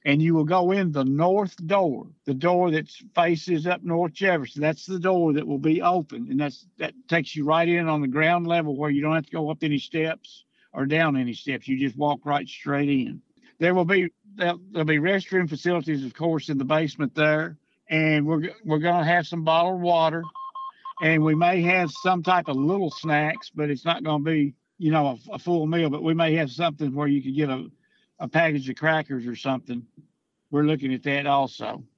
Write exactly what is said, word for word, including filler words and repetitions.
and you will go in the north door, the door that faces up North Jefferson. That's the door that will be open, and that's that takes you right in on the ground level where you don't have to go up any steps or down any steps. You just walk right straight in. There will be there'll, there'll be restroom facilities, of course, in the basement there, and we're we're gonna have some bottled water, and we may have some type of little snacks, but it's not going to be, you know, a, a full meal. But we may have something where you could get a, a package of crackers or something. We're looking at that also.